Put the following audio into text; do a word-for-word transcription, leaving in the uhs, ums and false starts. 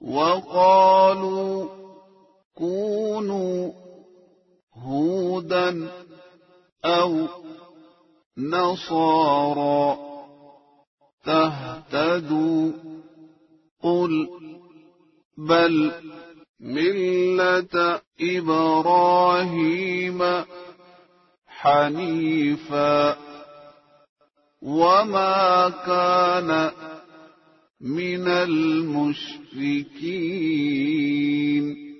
وقالوا كونوا هودا أو نصارى تهتدوا قل بل ملة إبراهيم حنيفا وما كان من المشركين